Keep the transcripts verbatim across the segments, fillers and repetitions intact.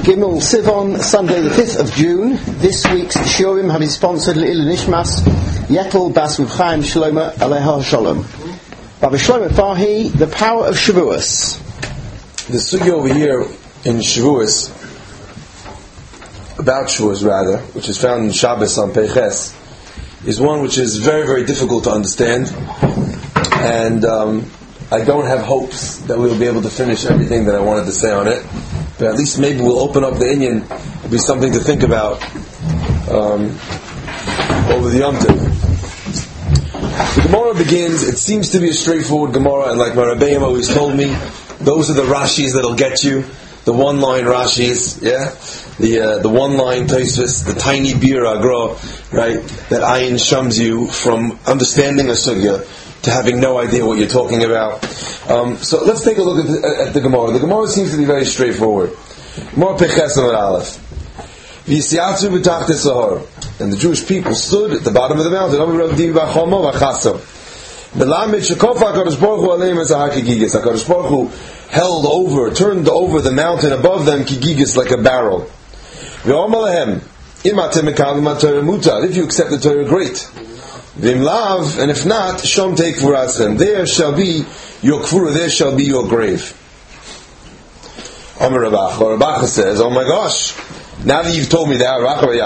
Gimel Sivon, Sunday the fifth of June. This week's Shurim have been sponsored L'il Nishmas Yetel Bas Reb Chaim Shlomo Aleha Shalom. Rabbi Shlomo Farhi, the power of Shavuos. The sugya over here in Shavuos, about Shavuos rather, which is found in Shabbos on Peiches, is one which is very, very difficult to understand, and um, I don't have hopes that we will be able to finish everything that I wanted to say on it, but at least maybe we'll open up the inyan. It'll be something to think about um, over the Yom Tov. The Gemara begins, it seems to be a straightforward Gemara, and like my Rebbeim always told me, those are the Rashis that'll get you, the one-line Rashis, yeah? The uh, the one-line Tosfos, the tiny Bir Agra, right? That ayin shums you from understanding a sugya to having no idea what you're talking about. Um, so let's take a look at the, at the Gemara. The Gemara seems to be very straightforward. Gemara Peches Amar Aleph. V'yisiatzu b'tachte sahar. And the Jewish people stood at the bottom of the mountain. Ami Rav Divi b'chama v'chasam. Melamed shekofa HaKadosh Baruch Hu aleim as a hakigigis. HaKadosh Baruch Hu held over, turned over the mountain above them kigigis like a barrel. V'omar lehem im atem mekalim ha'Torah mutar. If you accept the Torah, great. V'im lav, and if not, shom take kfuratzem. There shall be your kfura, there shall be your grave. Amar Rabacha. Rabacha says, oh my gosh, now that you've told me that,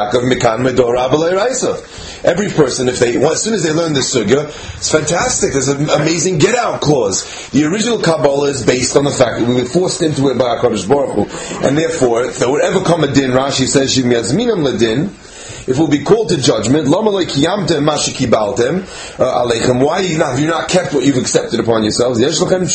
every person, if they, as soon as they learn this sugya, it's fantastic. There's an amazing get-out clause. The original Kabbalah is based on the fact that we were forced into it by HaKadosh Baruch Hu, and therefore, if there would ever come a din, Rashi says, Shim yazminam ledin, if we'll be called to judgment, why have you not, have you not kept what you've accepted upon yourselves? And the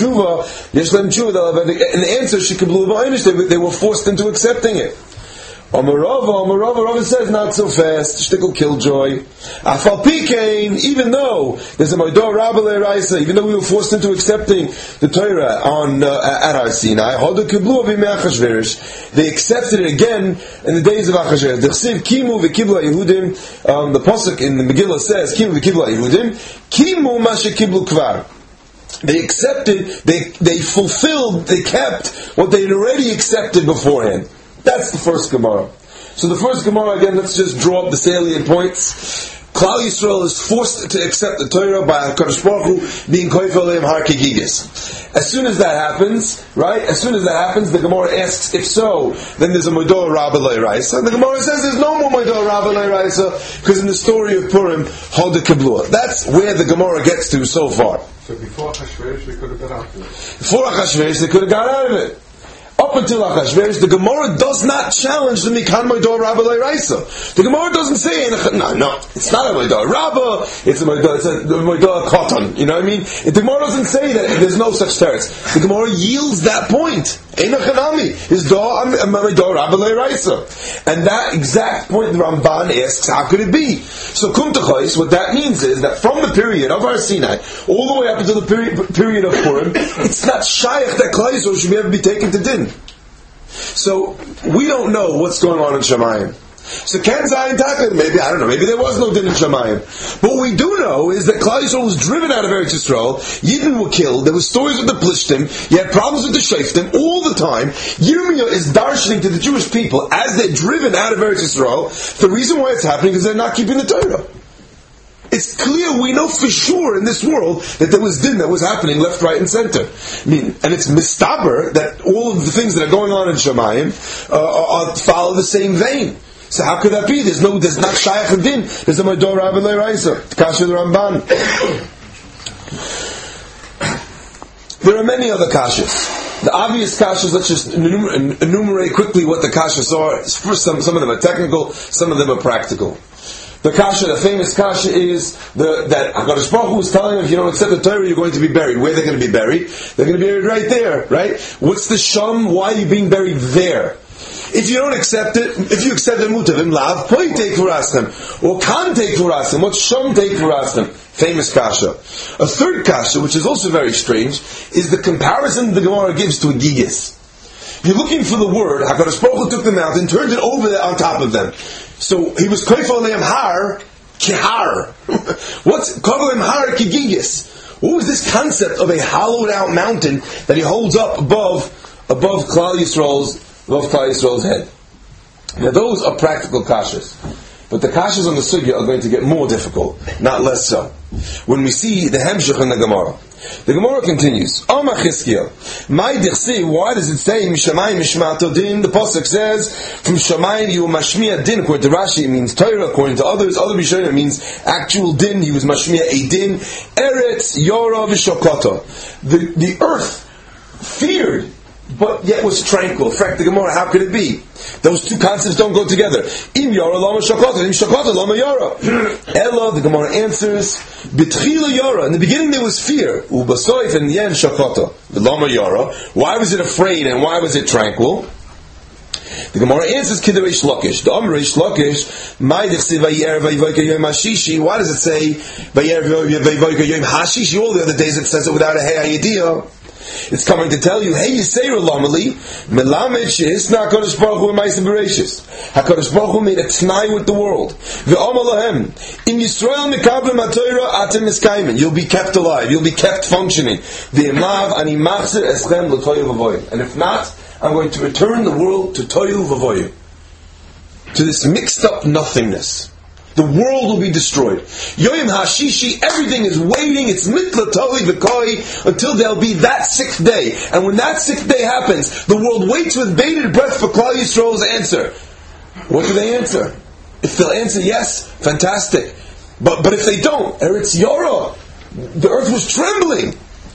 answer, they were forced into accepting it. Amarava, Amarava, Rava says, not so fast, shtickle killjoy. Afal Pikain, even though there's a Moedor Rabba Le'Raisa, even though we were forced into accepting the Torah on uh, at Har Sinai, they accepted it again in the days of Achashverosh. The Kimu v'Kibla Yehudim, um, the Pasuk in the Megillah says, Kimu v'Kibla Yehudim, Kimu Masha Kiblu Kvar. They accepted, they they fulfilled, they kept what they had already accepted beforehand. That's the first Gemara. So the first Gemara, again, let's just draw up the salient points. Klal Yisrael is forced to accept the Torah by HaKadosh Baruch Hu being koyfer aleim har kigigis. As soon as that happens, right, as soon as that happens, the Gemara asks, if so, then there's a Moedor Rabba Le'Raisa. And the Gemara says there's no more Moedor Rabba Le'Raisa, because in the story of Purim, Hoda Kiblua. That's where the Gemara gets to so far. So before Achashverosh, they could have got out of it. Before Achashverosh, they could have got out of it. Up until Achashverosh, the Gemara does not challenge the Mikan Moedor Rabba Le'Raisa. The Gemara doesn't say, no, no, it's not a Moedor Rabba, it's a Moedor, it's a Moedor Koton. You know what I mean? If the Gemara doesn't say that, there's no such teretz. The Gemara yields that point. Eina Chanami is Moedor Rabba Le'Raisa. And that exact point the Ramban asks, how could it be? So Kum Techos, what that means is that from the period of Har Sinai, all the way up until the period, period of Purim, it's not Shaykh that Klal Yisrael should ever be taken to din. So we don't know what's going on in Shemayim. So can Zayin Taka, maybe, I don't know, maybe there was no din in Shemayim. But what we do know is that Klal Yisrael was driven out of Eretz Yisrael, Yidden were killed, there were stories with the Plishtim, you had problems with the Shaftim all the time. Yirmiyah is darshaning to the Jewish people as they're driven out of Eretz Yisrael. The reason why it's happening is they're not keeping the Torah. It's clear, we know for sure in this world that there was din that was happening left, right, and center. I mean, and it's mistaber that all of the things that are going on in Shemayim uh, are, are, follow the same vein. So how could that be? There's no, there's not Shaykh and din. There's a Moedor Rabba Le'Raisa. Kasha the Ramban. There are many other kashas. The obvious kashas, let's just enumerate, enumerate quickly what the kashas are. First, some, some of them are technical, some of them are practical. The kasha, the famous kasha is the, that HaKadosh Baruch Hu is telling them, if you don't accept the Torah, you're going to be buried. Where are they going to be buried? They're going to be buried right there, right? What's the sham? Why are you being buried there? If you don't accept it, if you accept the mutavim lav, poi take furaschem, or kan take furaschem, what's sham take furaschem? Famous kasha. A third kasha, which is also very strange, is the comparison the Gemara gives to a gigis. You're looking for the word, HaKadosh Baruch Hu took the mountain, turned it over there on top of them. So he was koyfer aleim har kihar. What's koyfer aleim har kigigis? What was this concept of a hollowed out mountain that he holds up above above Klal Yisrael's above Klal Yisrael's head? Now those are practical kashas. But the kashas on the sugya are going to get more difficult, not less so. When we see the hemshech in the Gemara. The Gemara continues, Amar Chizkiel, my dichsi, why does it say, Mishamayim Mishmato Din? The Pasuk says, from Shamayim you mashmiya din, according to Rashi it means Torah, according to others, other Rishonim it means actual din, he was mashmiya a din, Eretz, Yora, V'Shokota. The, the earth feared, but yet was tranquil. In fact, the Gemara, how could it be? Those two concepts don't go together. Im yara lama shakata, im shakata lama yara. Ella, the Gemara answers, bitchila yara. In the beginning there was fear. Ubasoif, in the end shakata. The lama yara. Why was it afraid and why was it tranquil? The Gemara answers, Kid Reish Lakish. The Amr Reish Lakish, my dichsi vayer vayvoika yom hashishi. Why does it say vayer vayvoika yom hashishi? All the other days it says it without a hey idea. It's coming to tell you, hey, Yisrael Lamali, Melamed Shehisna HaKadosh Baruch Hu Ma'aseh Bereishis. HaKadosh Baruch Hu made a t'nai with the world. Ve'amar lahem, in Yisrael Mekablim HaTorah Atem Miskaymen. You'll be kept alive. You'll be kept functioning. Ve'im lav ani machzer eschem l'toyu v'voyu. And if not, I'm going to return the world to toyu v'voyu, to this mixed up nothingness. The world will be destroyed. Yoyim Hashishi, everything is waiting, it's mitla toli v'koi, until there'll be that sixth day. And when that sixth day happens, the world waits with bated breath for Klal Yisrael's answer. What do they answer? If they'll answer yes, fantastic. But but if they don't, Eretz Yora, the earth was trembling.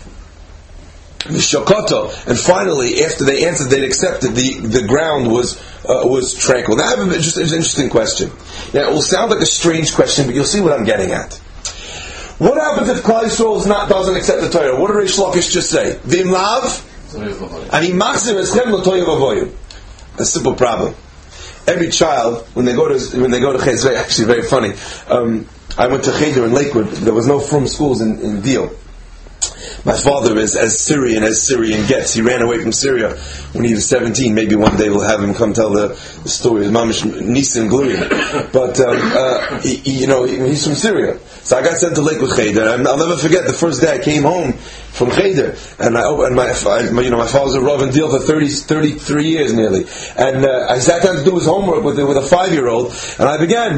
V'Shokota, and finally, after they answered, they accepted, the, the ground was uh, was tranquil. Now I have a, just an interesting question. Now it will sound like a strange question, but you'll see what I'm getting at. What happens if Klal Yisrael is not, doesn't accept the Torah? What did Reish Lakish just say? V'im lav, ani machzir eschem l'toyu v'voyu. A simple problem. Every child, when they go to when they go to Cheder, actually very funny. Um, I went to Cheder in Lakewood. There was no frum schools in, in Deal. My father is as Syrian as Syrian gets. He ran away from Syria when he was seventeen. Maybe one day we'll have him come tell the, the story of Mamish Nisim Gluya. But um, uh, he, he, you know, he's from Syria. So I got sent to Lakewood Cheder, and I'll never forget the first day I came home from Cheder, and I and my, my you know my father was a Rav in Deal for thirty, thirty-three years nearly, and uh, I sat down to do his homework with with a five year old, and I began.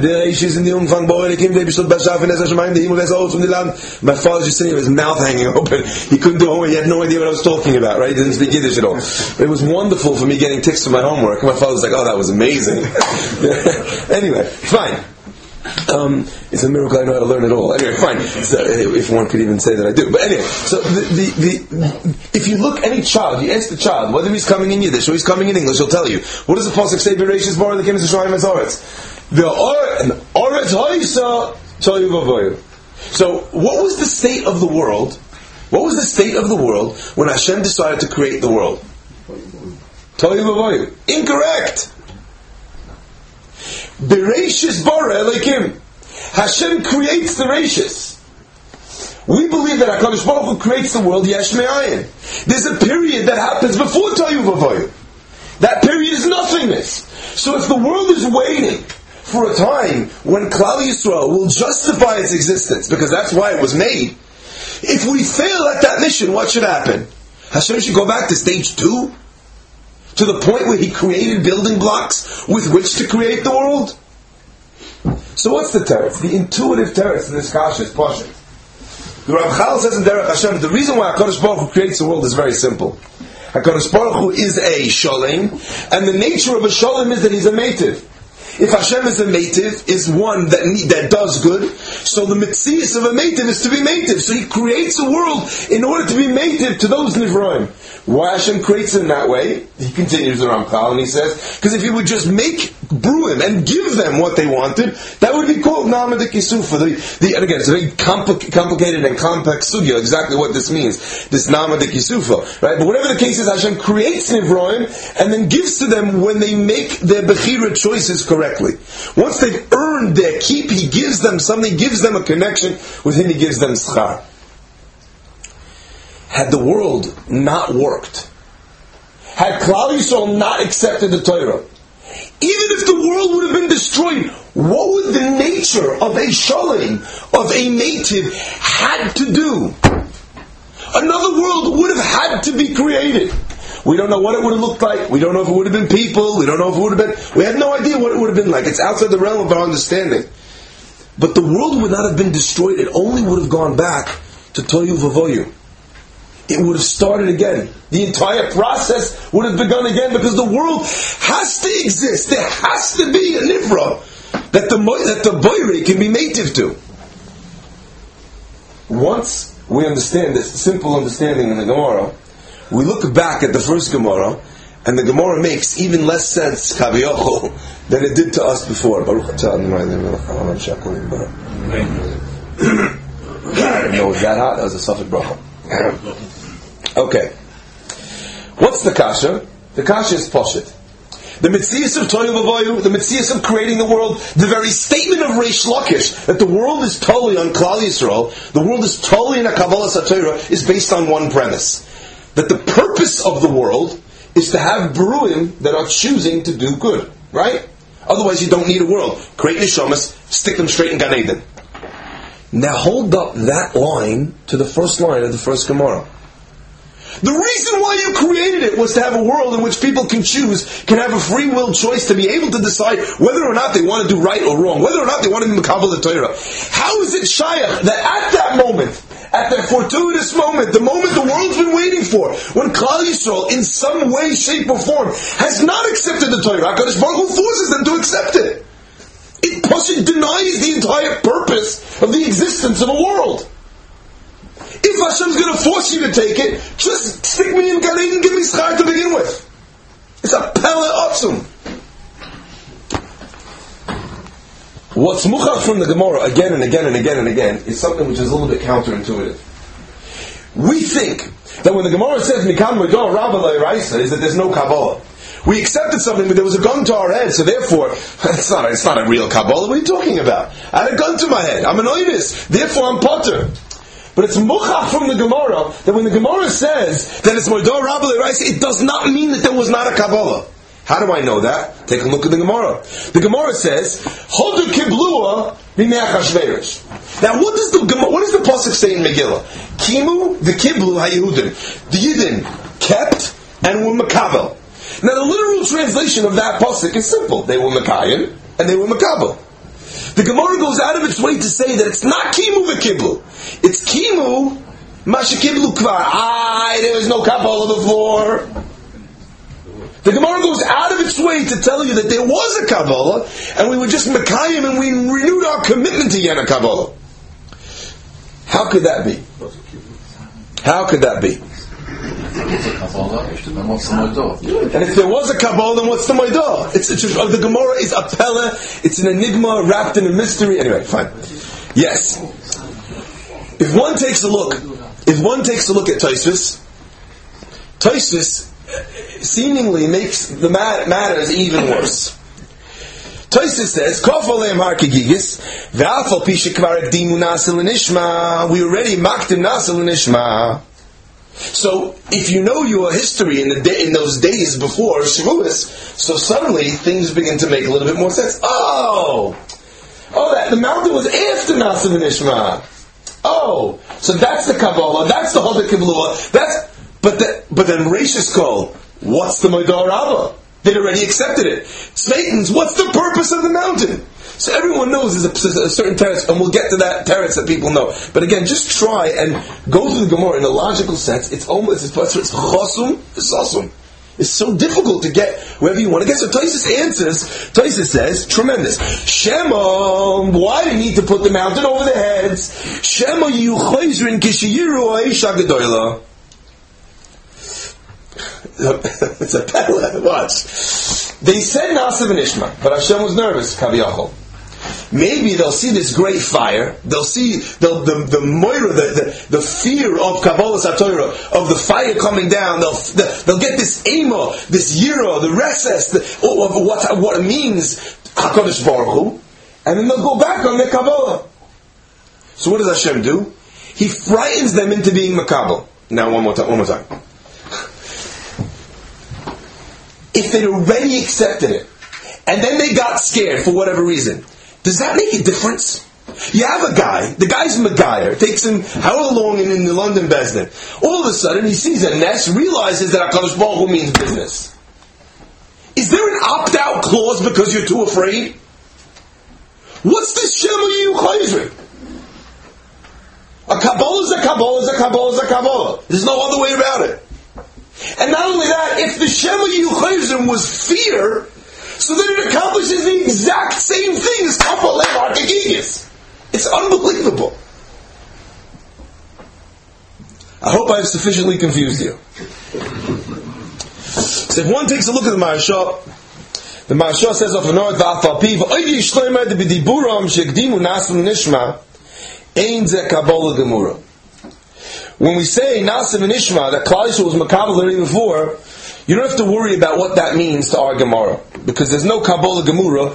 My father's just sitting with his mouth hanging open. He couldn't do homework. He had no idea what I was talking about. Right? He didn't speak Yiddish at all. It was wonderful for me getting tics for my homework. My father was like, "Oh, that was amazing." Anyway, fine. Um, it's a miracle I know how to learn it all. Anyway, fine. So, if one could even say that I do. But anyway, so the, the, the, if you look any child, you ask the child whether he's coming in Yiddish or he's coming in English, he'll tell you. What does the pasuk say? Bereishis bara the kimis Yisraelim es Oretz. The Oretz Hoysa Toyu Vavoyu. So, what was the state of the world? What was the state of the world when Hashem decided to create the world? Toyu Vavoyu. Incorrect. Bereishis bara Elokim. Hashem creates the Reishis. We believe that HaKadosh Baruch Hu creates the world Yesh Me'ayin. There's a period that happens before Toyu Vavoyu. That period is nothingness. So if the world is waiting for a time when Klal Yisrael will justify its existence, because that's why it was made, if we fail at that mission, what should happen? Hashem should go back to stage two? To the point where He created building blocks with which to create the world? So what's the teretz? The intuitive teretz in this kasha is pashut. The Ramchal says in Derech Hashem, the reason why HaKadosh Baruch Hu creates the world is very simple. HaKadosh Baruch Hu is a sholem, and the nature of a sholem is that He's a meitiv. If Hashem is a meitiv, is one that that does good, so the mitzias of a meitiv is to be meitiv. So He creates a world in order to be meitiv to those nivroim. Why Hashem creates it in that way? He continues the Ramchal and he says, because if He would just make bruim and give them what they wanted, that would be called Nama de Kisufa. The, the, and again, it's a very compli- complicated and complex sugya, exactly what this means, this Nama de Kisufa. Right? But whatever the case is, Hashem creates nivroim and then gives to them when they make their bechira choices correctly. Once they've earned their keep, He gives them something, gives them a connection with Him, He gives them schar. Had the world not worked, had Klal Yisrael not accepted the Torah, even if the world would have been destroyed, what would the nature of a sholem, of a meitiv, had to do? Another world would have had to be created. We don't know what it would have looked like. We don't know if it would have been people. We don't know if it would have been... We have no idea what it would have been like. It's outside the realm of our understanding. But the world would not have been destroyed. It only would have gone back to Tohu Vavoyu. It would have started again. The entire process would have begun again, because the world has to exist. There has to be a nivra that the that the boire can be native to. Once we understand this simple understanding in the Gemara, we look back at the first Gemara, and the Gemara makes even less sense, Kaviyachol, than it did to us before. Baruch atah Adonai Eloheinu Shakolim Baruch. I didn't know it was that hot. That was a Safek bracha. Okay. What's the kasha? The kasha is Poshet. The Metzias of Tohu Vavoyu, the Metzias of creating the world, the very statement of Reish Lakish, that the world is totally on Klal Yisrael, the world is totally in a Kabbalah Satorah, is based on one premise. That the purpose of the world is to have Beruim that are choosing to do good. Right? Otherwise you don't need a world. Create Neshamas, stick them straight in Gan Eden. Now hold up that line to the first line of the first Gemara. The reason why you created it was to have a world in which people can choose, can have a free will choice to be able to decide whether or not they want to do right or wrong, whether or not they want to be Mekabel the Torah. How is it shayach that at that moment, at that fortuitous moment, the moment the world's been waiting for, when Klal Yisrael, in some way, shape, or form, has not accepted the Torah, HaKadosh Baruch Hu forces them to accept it. It Pasuk denies the entire purpose of the existence of a world. If Hashem's going to force you to take it, just stick me in Gan Eden and give me schar to begin with. It's a pella otzum. What's muchach from the Gemara again and again and again and again is something which is a little bit counterintuitive. We think that when the Gemara says Mikan Moedor Rabba Le'iraisa is that there's no Kabbalah. We accepted something, but there was a gun to our head, so therefore, it's not, it's not a real Kabbalah. What are you talking about? I had a gun to my head. I'm an oinus. Therefore, I'm potter. But it's muchach from the Gemara that when the Gemara says that it's Moedor Rabba Le'iraisa, it does not mean that there was not a Kabbalah. How do I know that? Take a look at the Gemara. The Gemara says, Hodu kiblua b'mei Achashverosh. Now, what does the what does the pasuk say in Megillah? Kimu v'kiblu haYehudim. The Yidden kept and were makabel. Now, the literal translation of that pasuk is simple. They were Mekayim and they were makabel. The Gemara goes out of its way to say that it's not Kimu v'kiblu. It's Kimu mashakiblu kvar. Ah, there was no Kabbalah before. The Gemara goes out of its way to tell you that there was a Kabbalah, and we were just Mekayim, and we renewed our commitment to Yana Kabbalah. How could that be? How could that be? And if there was a Kabbalah, then what's the Moedah? It's, it's the Gemara is a pella. It's an enigma wrapped in a mystery. Anyway, fine. Yes. If one takes a look, if one takes a look at Tosfos, Tosfos seemingly makes the mat- matters even worse. Tosfos says, "Kof aleim har kegigis, ve'afal pi shekvar ekdimu nasa l'nishma." We already makdim nasa l'nishma. So, if you know your history in the day, in those days before Shavuos, so suddenly things begin to make a little bit more sense. Oh, oh, that the mountain was after Nasa l'nishma. Oh, so that's the Kabbalah. That's the Hoda Kiblua. That's but the, but then Reishis Kol. What's the Moedor Rabba? They'd already accepted it. Satan's, what's the purpose of the mountain? So everyone knows there's a, a certain teretz, and we'll get to that teretz that people know. But again, just try and go through the Gemara in a logical sense. It's almost, it's it's chosum, it's awesome. It's so difficult to get wherever you want to get. So Tosfos answers, Tosfos says, tremendous. Shema, why do you need to put the mountain over their heads? Shema yu choizrin kishiyiru ha'isha gedoyla. It's a peddler. Watch. They said Nasa v'nishma, but Hashem was nervous. Kaviyachol. Maybe they'll see this great fire. They'll see the the the moira, the, the the fear of Kabbalah Satorah, of the fire coming down. They'll they'll get this ema, this yira, the reses, the, of what what it means Hakadosh Baruch Hu, and then they'll go back on their Kabbalah. So what does Hashem do? He frightens them into being makabel. Now one more time. One more time. If they'd already accepted it, and then they got scared for whatever reason, does that make a difference? You have a guy, the guy's Megayer, it takes him however long in, in the London Bezdin. All of a sudden he sees a nest, realizes that HaKadosh Baruch Hu means business. Is there an opt-out clause because you're too afraid? What's this Shema Yiyu Chayzer? A Kabbalah is a Kabbalah is a Kabbalah is a Kabbalah. There's no other way about it. And not only that, if the Shema Yiyu Chayzer was fear, so then it accomplishes the exact same thing as Kabbalah Archegigis. It's unbelievable. I hope I've sufficiently confused you. So if one takes a look at the Maharsha, the Maharsha says of Anor V'Afal Pi V'Oidi Yishloimer De B'Diburam Shekdimu Nasim Nishma Ein Ze Kabbalah Gemura. When we say Nasim Nishma, that Klal Yisrael was Makabel already before, you don't have to worry about what that means to our Gemara, because there's no Kabbalah Gemura.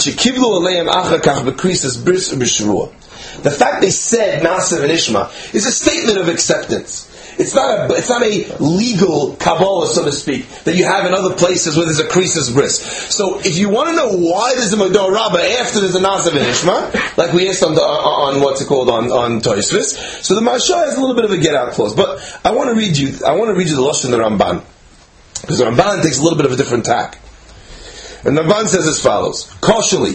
The fact they said Nasim and Ishma is a statement of acceptance. It's not a it's not a legal Kabbalah, so to speak, that you have in other places where there's a krisis bris. So if you want to know why there's a Mador Rabbah after there's a Nasim and Ishma, like we asked on the, on what's it called on on Tosfos, so the Maharsha has a little bit of a get out clause. But I want to read you I want to read you the Lashon of the Ramban. Because the Ramban takes a little bit of a different tack. And the Ramban says as follows: Koshali,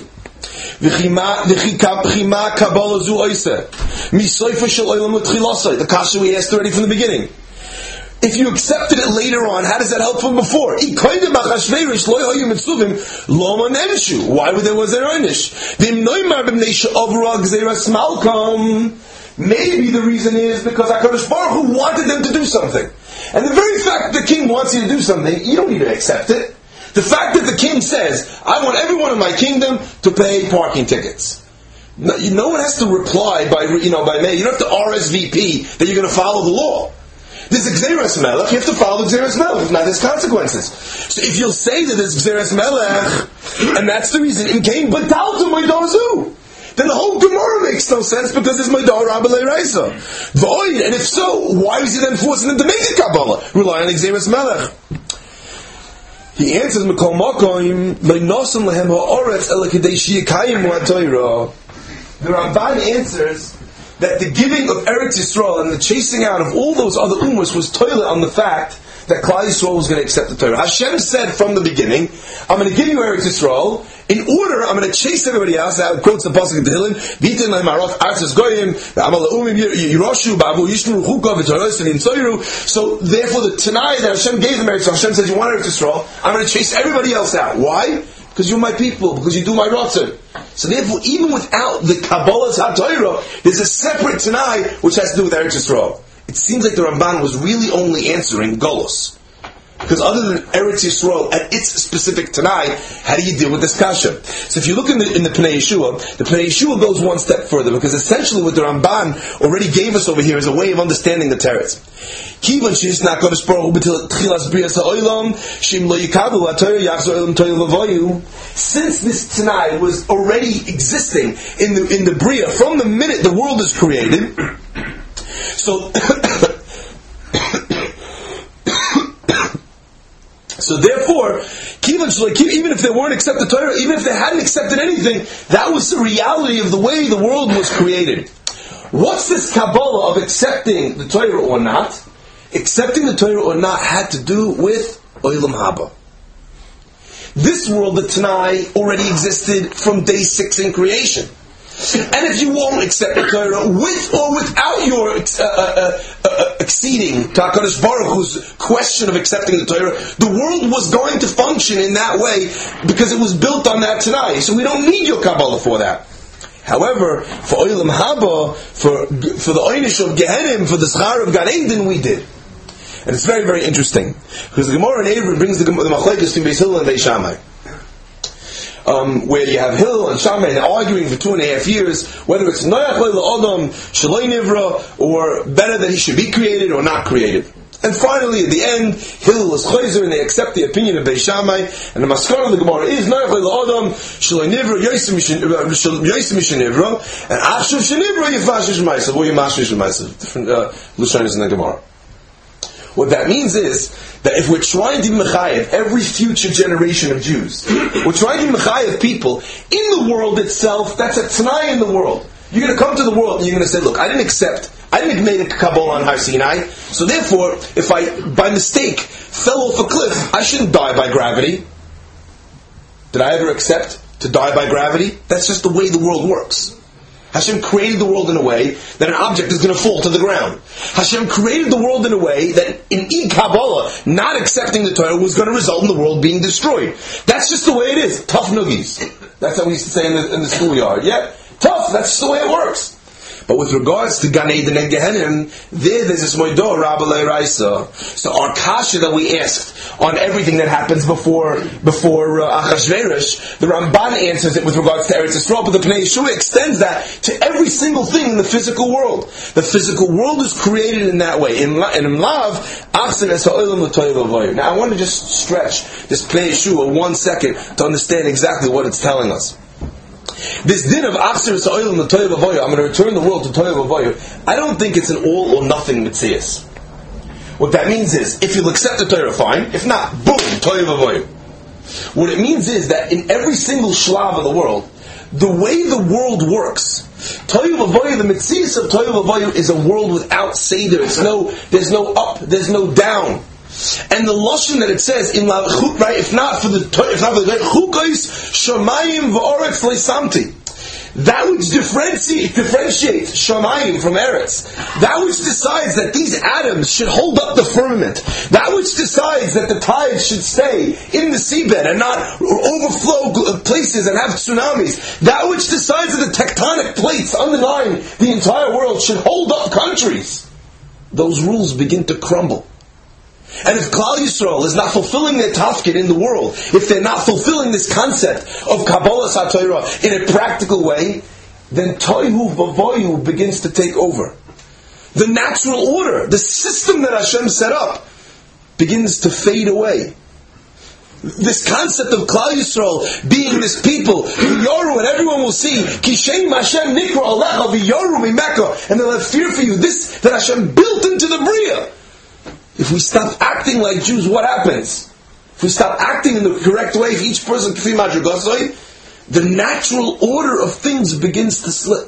v'chima kabbalah zu oiseh, misoifa shel olam l'tchilosai. The kasha we asked already from the beginning. If you accepted it later on, how does that help from before? Why would there was there einish? Maybe the reason is because HaKadosh Baruch Hu wanted them to do something. And the very fact that the king wants you to do something, you don't need to accept it. The fact that the king says, I want everyone in my kingdom to pay parking tickets. No, no one has to reply by, you know, by mail. You don't have to R S V P that you're going to follow the law. There's Gzeras Melech, you have to follow the Gzeras Melech. If not, there's consequences. So if you'll say that there's Gzeras Melech, and that's the reason, in Cain, but Dalton, my Darzu, then the whole Gemara makes no sense because there's my Dar Rabbi Leiraisa. Void, and if so, why is he then forcing them to make the Kabbalah? Rely on Gzeras Melech. He answers, Mekol Makoim, Leinosim Lehem Ha'oretz Ela Kedei Sheyikayim Ha'Torah. The Ramban answers that the giving of Eretz Yisrael and the chasing out of all those other ummahs was toilet on the fact that Klal Yisrael was going to accept the Torah. Hashem said from the beginning, I'm going to give you Eretz Yisrael, in order, I'm going to chase everybody else out. Quotes the pasuk in Tehillim, V'iten lehem ha'aroth arzes goyim, v'amal ha'umim yiroshu, ba'avu yishnu chukah v'toros v'nim tzoyru. So therefore the Tanai that Hashem gave them Eretz Yisrael, Hashem says, you want Eretz Yisrael, I'm going to chase everybody else out. Why? Because you're my people, because you do my rotzon. So therefore, even without the Kabbalah's HaTorah, there's a separate Tanai which has to do with Eretz Yisrael. It seems like the Ramban was really only answering Golos. Because other than Eretz Yisrael at its specific Tanai, how do you deal with this kasha? So if you look in the, in the Pnei Yeshua, the Pnei Yeshua goes one step further, because essentially what the Ramban already gave us over here is a way of understanding the teretz. Kivan she's not going to spoil until tchilas brias ha'olam shim lo yikavu ha'torah yachzor elam toil v'voyu. Since this Tanai was already existing in the in the bria from the minute the world is created, so. So therefore, even if they weren't accepted Torah, even if they hadn't accepted anything, that was the reality of the way the world was created. What's this Kabbalah of accepting the Torah or not? Accepting the Torah or not had to do with Olam Haba. This world, the Tanai, already existed from day six in creation. And if you won't accept the Torah, with or without your uh, uh, uh, acceding to HaKadosh Baruch Hu's question of accepting the Torah, the world was going to function in that way because it was built on that Tanai. So we don't need your Kabbalah for that. However, for Olam Haba, for for the Oynish of Gehenim, for the Schar of Gan Eden, we did. And it's very, very interesting. Because the Gemara in Eivrim brings the, the Machlekes between Beis Hillel and Beis Shammai. Um, where you have Hillel and Shammai arguing for two and a half years whether it's Noach Le'Adam Shaloi Nivra, or better that he should be created or not created. And finally, at the end, Hillel is Chayzer, and they accept the opinion of Beis Shammai. And the Maskara of the Gemara is Noach Le'Adam Shaloi Nivra Yosem Mishin Nivra, and Achshav Shenivra Yifashish Ma'asav or Yimashvish Ma'asav. Different uh, Lushanis in the Gemara. What that means is that if we're trying to be mechayev every future generation of Jews, we're trying to be mechayev people in the world itself. That's a Tanai in the world. You're going to come to the world and you're going to say, look, I didn't accept, I didn't make a Kabbalah on Har Sinai, so therefore, if I, by mistake, fell off a cliff, I shouldn't die by gravity. Did I ever accept to die by gravity? That's just the way the world works. Hashem created the world in a way that an object is going to fall to the ground. Hashem created the world in a way that in E-Kabbalah, not accepting the Torah was going to result in the world being destroyed. That's just the way it is. Tough noogies. That's how we used to say in the, in the schoolyard. Yeah, tough. That's just the way it works. But with regards to Gan Eden and Gehenna, there there's this Moedah Rabba Le'Raisa. So our kasha that we asked on everything that happens before before uh, Achashverosh, the Ramban answers it with regards to Eretz Yisrael, but the Pnei Yeshua extends that to every single thing in the physical world. The physical world is created in that way. In, in Lav, Achsen es ha'olam l'toyev avoyu. Now I want to just stretch this Pnei Yeshua one second to understand exactly what it's telling us. This din of Achser Sa'olim the Toyev Avoyu, I'm going to return the world to Toyev Avoyu, I don't think it's an all or nothing Metzias. What that means is, if you'll accept the Torah, fine. If not, boom, Toyev Avoyu. What it means is that in every single shlav of the world, the way the world works, Toyev Avoyu, the Metzias of Toyev Avoyu is a world without Seder. It's no, there's no up, there's no down. And the lashon that it says in la, right, if not for the if not for the chukos shamayim v'oretz leisamti, that which differentiates differentiates shamayim from eretz, that which decides that these atoms should hold up the firmament, that which decides that the tides should stay in the seabed and not overflow places and have tsunamis, that which decides that the tectonic plates underlying the entire world should hold up countries, those rules begin to crumble. And if Klal Yisrael is not fulfilling their tafkid in the world, if they're not fulfilling this concept of Kabbalah HaTorah in a practical way, then Toihu Vavoyu begins to take over. The natural order, the system that Hashem set up, begins to fade away. This concept of Klal Yisrael being this people, Yoru, and everyone will see, Kishem Hashem Nikra Alecha V'Yoru Mimeka, and they'll have fear for you. This that Hashem built into the Bria. If we stop acting like Jews, what happens? If we stop acting in the correct way, if each person k'fi madrigosoi, the natural order of things begins to slip.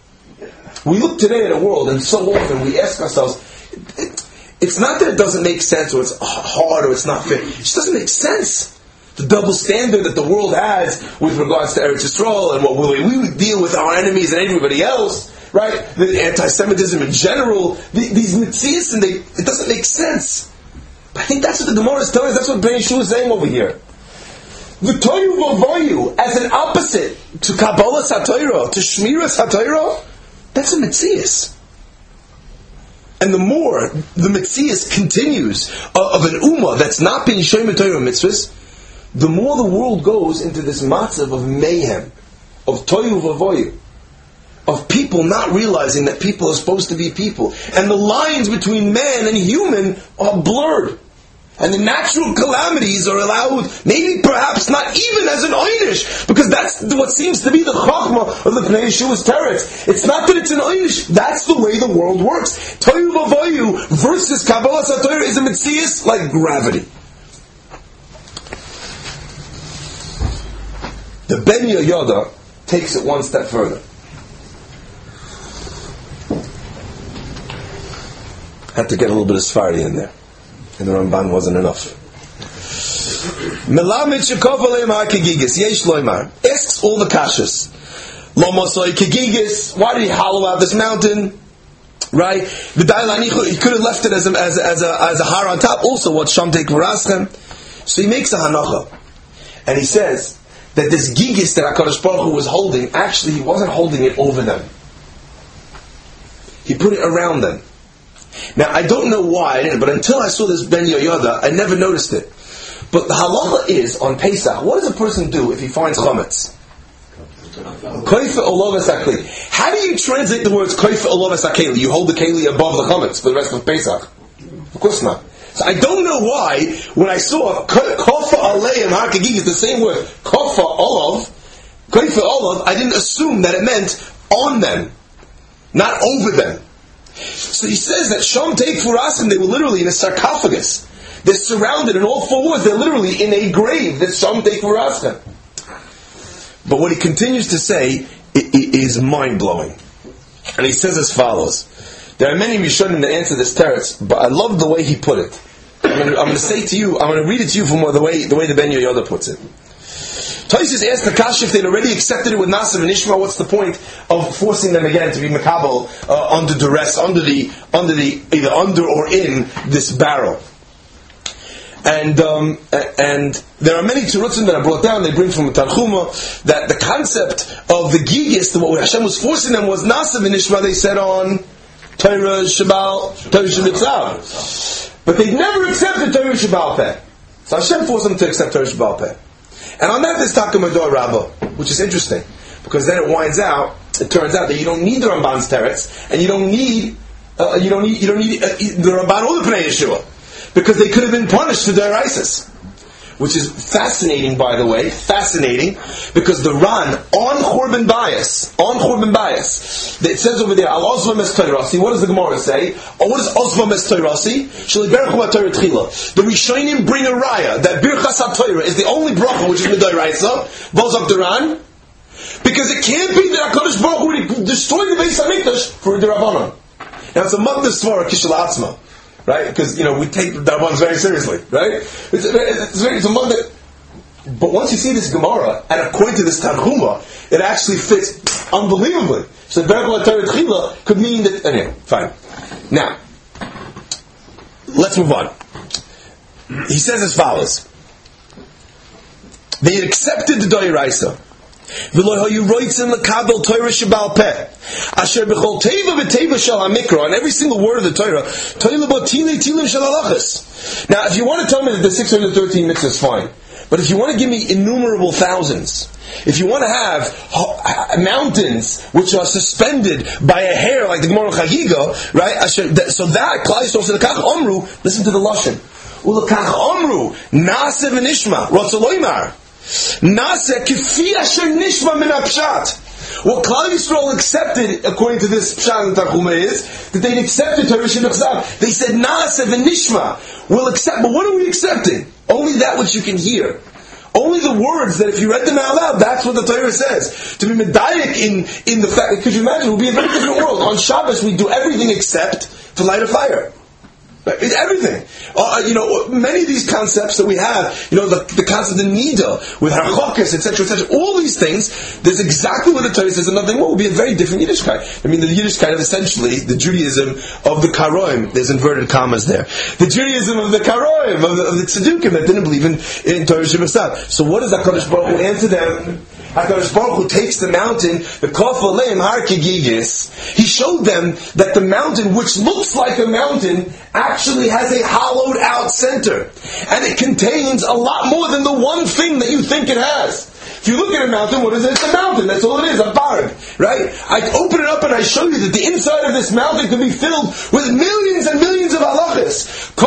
We look today at a world, and so often we ask ourselves, it, it's not that it doesn't make sense, or it's hard, or it's not fair. It just doesn't make sense. The double standard that the world has with regards to Eretz Yisrael, and what we, we would deal with our enemies and everybody else, right? The anti-Semitism in general, the, these mitzias, and they, it doesn't make sense. But I think that's what the Gemara is telling us. That's what Pnei Yeshua is saying over here. The Toyu Vavoyu, as an opposite to Kabbalah HaTorah, to Shmiras HaTorah, that's a mitzias. And the more the mitzias continues of an ummah that's not being shomer Torah mitzvahs, the more the world goes into this matzav of mayhem, of Toyu Vavoyu, of people not realizing that people are supposed to be people. And the lines between man and human are blurred. And the natural calamities are allowed, maybe perhaps not even as an oynish, because that's what seems to be the chachma of the Pnei Yeshua's teretz. It's not that it's an oynish, that's the way the world works. Toyu Vavoyu versus Kabbalah HaTorah is a mitzias like gravity. The Ben Yehoyada takes it one step further. Had to get a little bit of Sfardi in there. And the Ramban wasn't enough. Melamed shekov aleim ha'kegigis. Yesh loymar. Asks all the kashas. Lomosoi kegigis. Why did he hollow out this mountain? Right? The Dailanichu, he could have left it as a, as a, as a, as a har on top. Also, what Shamtek Varaschem. So he makes a hanacha. And he says that this gigis that HaKadosh Baruch Hu was holding, actually he wasn't holding it over them. He put it around them. Now, I don't know why I didn't, but until I saw this Ben Yehoyada, I never noticed it. But the halacha is, on Pesach, what does a person do if he finds chametz? Koifa olovas akeli. How do you translate the words koifa olovas akeli? You hold the keli above the chametz for the rest of Pesach? Of course not. So I don't know why, when I saw kofa aleim hakagig is the same word, kofa olov, koifa olov, I didn't assume that it meant on them, not over them. So he says that Shom Teik Furasim, they were literally in a sarcophagus. They're surrounded in all four walls. They're literally in a grave. That's Shom Teik Furasim. But what he continues to say is mind-blowing. And he says as follows. There are many Rishonim that answer this teretz, but I love the way he put it. I'm going to, I'm going to say to you, I'm going to read it to you from the way the way the Ben Yehoyada puts it. Taisus asked the Kash if they'd already accepted it with Nasav and Ishmael. What's the point of forcing them again to be makabel uh, under duress, under the under the either under or in this barrel? And um, and there are many tzirutzim that are brought down. They bring from Tanchuma that the concept of the gigis, that what Hashem was forcing them was Nasav and Ishmael. They said on Torah Shabal, Torah Shabbat, but they never accepted Torah Shabal Peh. So Hashem forced them to accept Torah Shabal Peh. And on that there's Taka Mador Rabbah, which is interesting, because then it winds out, it turns out that you don't need the Ramban's teretz, and you don't need, uh, you don't need, you don't need uh, the Ramban or the Pnei Yeshua, because they could have been punished for their ISIS. Which is fascinating, by the way, fascinating, because the Ran, on Churban Bias, on Churban Bias, it says over there, Al Ozvam Es Toirasi, what does the Gemara say? Or what does Ozvam Es Toirasi? Shali Berchu HaTorah Tchila. The Rishonim bring a raya, that Birchas HaTorah is the only bracha which is Midai Raisa, Vozak the Ran, because it can't be that HaKadosh Baruch Hu would destroy the Beis HaMikdash for the Rabbanon. Now it's a Magdas Svara Kishal Atzma. Right? Because, you know, we take the Darabans very seriously, right? It's, it's, very, it's a month that, but once you see this Gemara, and according to this Tanchuma, it actually fits unbelievably. So Berachot Torah Tchila could mean that, anyway, fine. Now, let's move on. He says as follows. They had accepted the Doiraisa. And every single word of the Torah. Now, if you want to tell me that the six hundred thirteen mitzvahs is fine, but if you want to give me innumerable thousands, if you want to have mountains which are suspended by a hair like the Gemara Chagiga, right? So that Klal Yisrael said, "Lekach Omru." Listen to the lashon. Ulekach Omru Nasev and Ishma Rotzaloymar. Nase kifi asher nishma min hapshat. What Klal Yisrael accepted, according to this pshat and Tanchuma, is that they accepted Torah Shebechzav. They said Nase v'nishma. We'll accept, but what are we accepting? Only that which you can hear. Only the words that if you read them out loud, that's what the Torah says. To be medayik in in the fact, could you imagine? It would be a very different world. On Shabbos, we do everything except to light a fire. It's everything. Uh, you know, many of these concepts that we have, you know, the, the concept of Nida, with Harachokis, et cetera, et cetera, all these things, there's exactly what the Torah says, and nothing more. It will be a very different Yiddishkeit. I mean, the Yiddishkeit of essentially the Judaism of the Karoim, there's inverted commas there. The Judaism of the Karoim, of the, of the Tzedukim that didn't believe in, in Torah Shebechzav. So what does HaKadosh Baruch Hu answer them? HaKadosh Baruch Hu takes the mountain, the Kof Aleim Har Kigigis. He showed them that the mountain, which looks like a mountain, actually has a hollowed out center. And it contains a lot more than the one thing that you think it has. If you look at a mountain, what is it? It's a mountain. That's all it is, a barg. Right? I open it up and I show you that the inside of this mountain can be filled with millions and millions of halachas.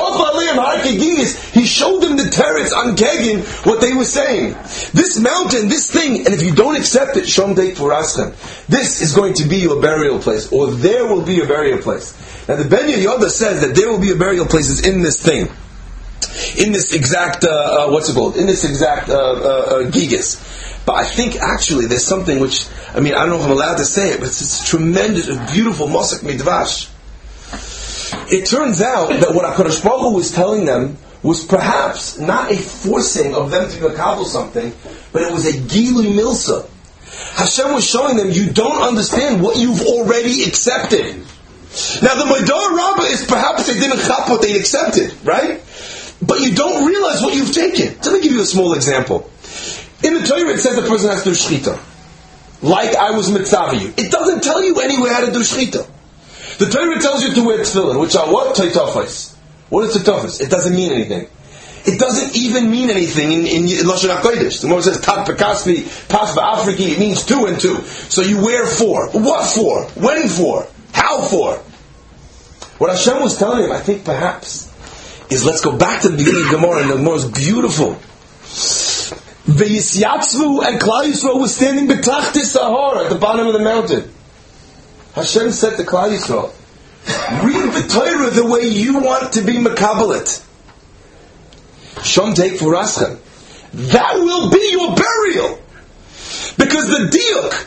He showed them the teretz on Kegin, what they were saying. This mountain, this thing, and if you don't accept it, Shom Deit Furaschem, this is going to be your burial place, or there will be your burial place. Now the Ben Yehoyada says that there will be a burial places in this thing. In this exact, uh, uh, what's it called? In this exact uh, uh, uh, gigas. But I think actually there's something which, I mean, I don't know if I'm allowed to say it, but it's, it's tremendous, a beautiful Mosek Midvash. It turns out that what HaKadosh Baruch Hu was telling them was perhaps not a forcing of them to makabel something, but it was a Gilui Milsa. Hashem was showing them, you don't understand what you've already accepted. Now the Modar Rabbah is perhaps they didn't chap what they accepted, right? But you don't realize what you've taken. Let me give you a small example. In the Torah it says the person has to do shchita. Like I was mitzvah you. It doesn't tell you anywhere how to do shchita. The Torah tells you to wear tefillin, which are what? Taitafos. What is taitafos? It doesn't mean anything. It doesn't even mean anything in, in, in Lashon HaKodesh. The Gemara says, Tat Pekaspi, Pas V'Afriki, it means two and two. So you wear four. What for? When for? How for? What Hashem was telling him, I think perhaps, is let's go back to the beginning of Gemara, and the Gemara is beautiful. V'yisyatzvu, and Klal Yisrael was standing betachtis Sahar, at the bottom of the mountain. Hashem said to Klal Yisrael, read the Torah the way you want to be makabelit. Shom Teik Furaschem. That will be your burial. Because the diuk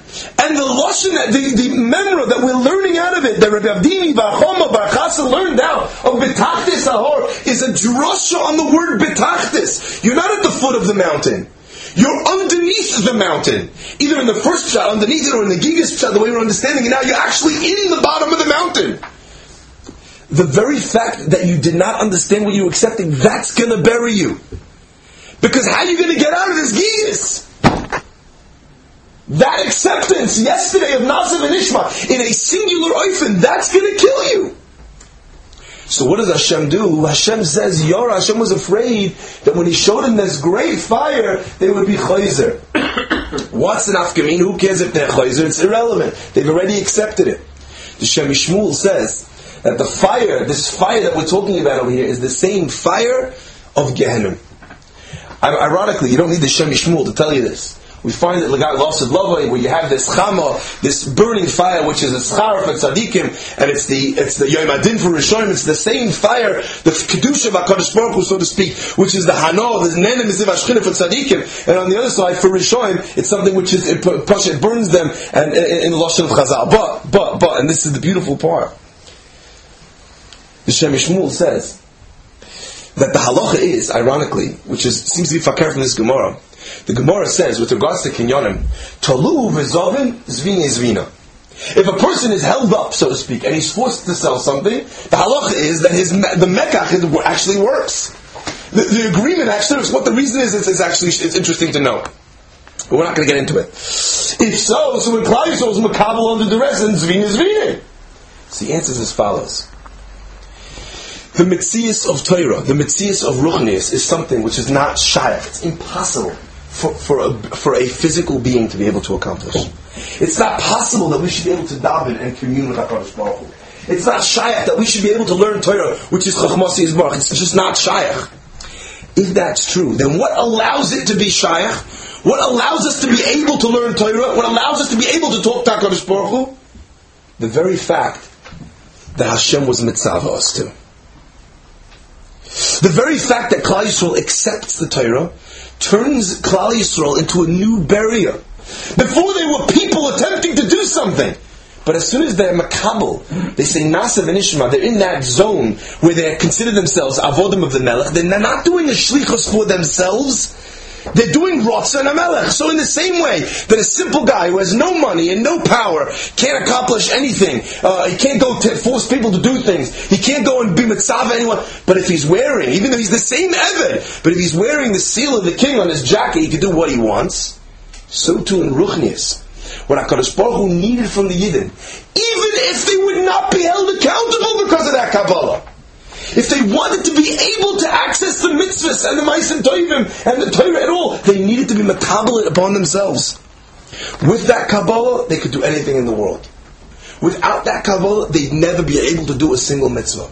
And the lashon, the, the memra that we're learning out of it, that Rabbi Avdimi Bar Choma Bar Chassan learned out of Betachtis Ahor, is a drasha on the word Betachtis. You're not at the foot of the mountain. You're underneath the mountain. Either in the first shot, underneath it, or in the Gigas shot, the way we're understanding it now, you're actually in the bottom of the mountain. The very fact that you did not understand what you were accepting, that's going to bury you. Because how are you going to get out of this Gigas? That acceptance yesterday of Nasiv and Ishma in a singular oifen, that's going to kill you. So what does Hashem do? Hashem says, Yora, Hashem was afraid that when He showed them this great fire, they would be chayzer. What's an afkamin? Who cares if they're chayzer? It's irrelevant. They've already accepted it. The Shem Shmuel says that the fire, this fire that we're talking about over here, is the same fire of Gehenna. Ironically, you don't need the Shem Shmuel to tell you this. We find that Lagat Lasav Lavai, where you have this chama, this burning fire, which is a schar for tzaddikim, and it's the it's the Yom Adin for Rishonim. It's the same fire, the kedusha of Hakadosh Baruch Hu, so to speak, which is the hano, the nenem miziv hashchina for tzaddikim, and on the other side for Rishonim, it's something which is it, it burns them, and in the lashon of Chazal. But but but, and this is the beautiful part. The Shem Shmuel says that the halacha is, ironically, which is seems to be fakir from this Gemara. The Gemara says, with regards to kinyanim, Talu v'zovin zvina zvina. If a person is held up, so to speak, and he's forced to sell something, the halacha is that his the mekach is, actually works. The, the agreement actually works. What the reason is, is, is actually it's interesting to know. But we're not going to get into it. If so, so when Klal Yisrael is makabel under duress, and zvina zvina. So the answer is as follows. The mitzias of Torah, the mitzias of Ruchnius, is something which is not shaykh. It's impossible for, for, a, for a physical being to be able to accomplish. It's not possible that we should be able to daven and commune with HaKadosh Baruch Hu. It's not shaykh that we should be able to learn Torah, which is Chachmasi Yisbarach. It's just not shaykh. If that's true, then what allows it to be shaykh? What allows us to be able to learn Torah? What allows us to be able to talk to HaKadosh Baruch Hu? The very fact that Hashem was mitzvah us to. The very fact that Klal Yisrael accepts the Torah turns Klal Yisrael into a new barrier. Before they were people attempting to do something. But as soon as they're makabel, they say Nasiv and Ishma, they're in that zone where they consider themselves avodim of the Melech, they're not doing a shlichus for themselves. They're doing Rotza and Amelech. So in the same way that a simple guy who has no money and no power can't accomplish anything, uh, he can't go to force people to do things, he can't go and be mitzvah anyone, but if he's wearing, even though he's the same Eved, but if he's wearing the seal of the king on his jacket, he can do what he wants. So too in Ruchnius, what HaKadosh Baruch Hu needed from the Yidden, even if they would not be held accountable because of that Kabbalah. If they wanted to be able to access the mitzvahs and the Ma'asim Tovim and the Torah at all, they needed to be makabel upon themselves. With that Kabbalah, they could do anything in the world. Without that Kabbalah, they'd never be able to do a single mitzvah.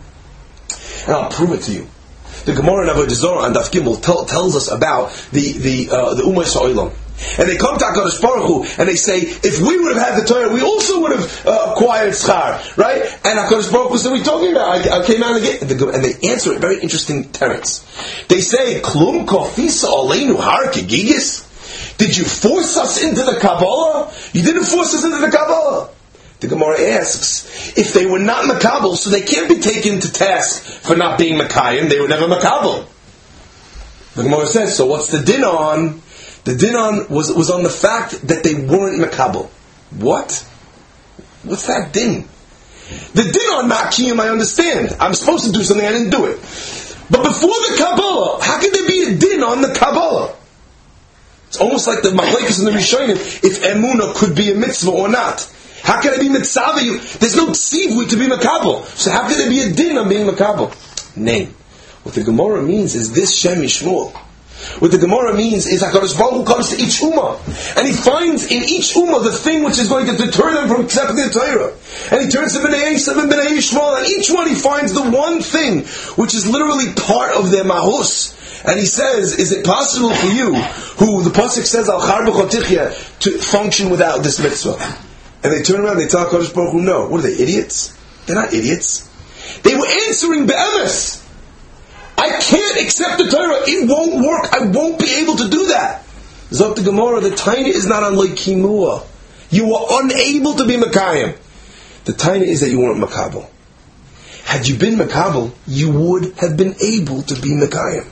And I'll prove it to you. The Gemara in Avodah Zarah and Daf Gimel tell, tells us about the the uh, the Ummah Ha'olam. And they come to HaKadosh Baruch Hu and they say, if we would have had the Torah, we also would have uh, acquired schar, right? And HaKadosh Baruch Hu said, what are we talking about? I, I came out again. And they answer it very interesting terrence. They say, Klum kofisa aleinu har kegigis? Did you force us into the Kabbalah? You didn't force us into the Kabbalah. The Gemara asks, if they were not makabel, so they can't be taken to task for not being makayim, they were never makabel. The Gemara says, so what's the din on? The din on was, was on the fact that they weren't makabel. What? What's that din? The din on makiyim, I understand. I'm supposed to do something, I didn't do it. But before the Kabbalah, how could there be a din on the Kabbalah? It's almost like the Machlekes and the Rishonim, if Emunah could be a mitzvah or not. How can I be mitzvah? There's no tzivui to be makabel. So how can there be a din on being makabel? Nay. What the Gemara means is this Shem Yishmuel. What the Gemara means is HaKadosh Baruch Hu comes to each ummah, and he finds in each ummah the thing which is going to deter them from accepting the Torah. And he turns to Bnei Esav and Bnei Yishmael, and each one he finds the one thing which is literally part of their mahus. And he says, is it possible for you, who the Pasuk says, Al Char B'chotichya, to function without this mitzvah? And they turn around and they tell HaKadosh Baruch Hu, no. What are they, idiots? They're not idiots. They were answering be'emes. I can't accept the Torah. It won't work. I won't be able to do that. Zot the Gemara, the Taina is not on Leikimua. You were unable to be Mekayim. The time is that you weren't Makabel. Had you been Makabel, you would have been able to be Mekayim.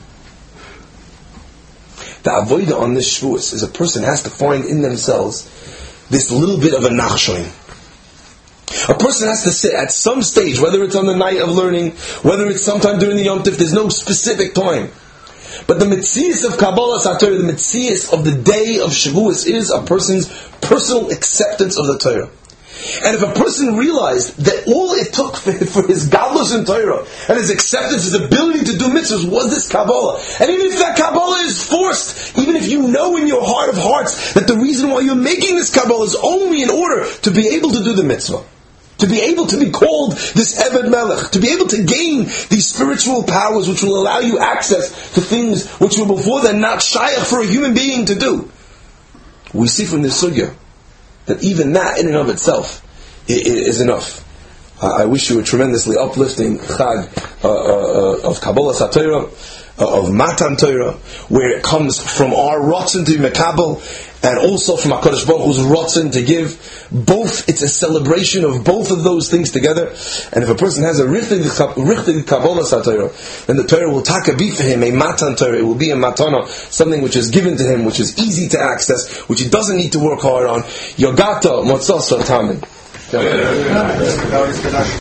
The avodah on this Shavuos is a person has to find in themselves this little bit of a nachshoin. A person has to sit at some stage, whether it's on the night of learning, whether it's sometime during the Yom Tov, there's no specific time. But the mitzias of Kabbalah Satorah, the mitzias of the day of Shavuos, is a person's personal acceptance of the Torah. And if a person realized that all it took for, for his godless in Torah and his acceptance, his ability to do mitzvahs was this Kabbalah, and even if that Kabbalah is forced, even if you know in your heart of hearts that the reason why you're making this Kabbalah is only in order to be able to do the mitzvah, to be able to be called this Eved Melech, to be able to gain these spiritual powers which will allow you access to things which were before then not shaykh for a human being to do. We see from this sugya that even that in and of itself is enough. I wish you a tremendously uplifting Chag uh, uh, of Kabbalah Satorah, uh, of Matan Torah, where it comes from our rotzen to be Mekabel, and also from HaKadosh Baruch Hu's rotzen to give. Both, it's a celebration of both of those things together. And if a person has a richtig Kabbalah Satorah, then the Torah will taka be for him a Matan Torah. It will be a Matana, something which is given to him, which is easy to access, which he doesn't need to work hard on. Yogata Motzasa Tamin.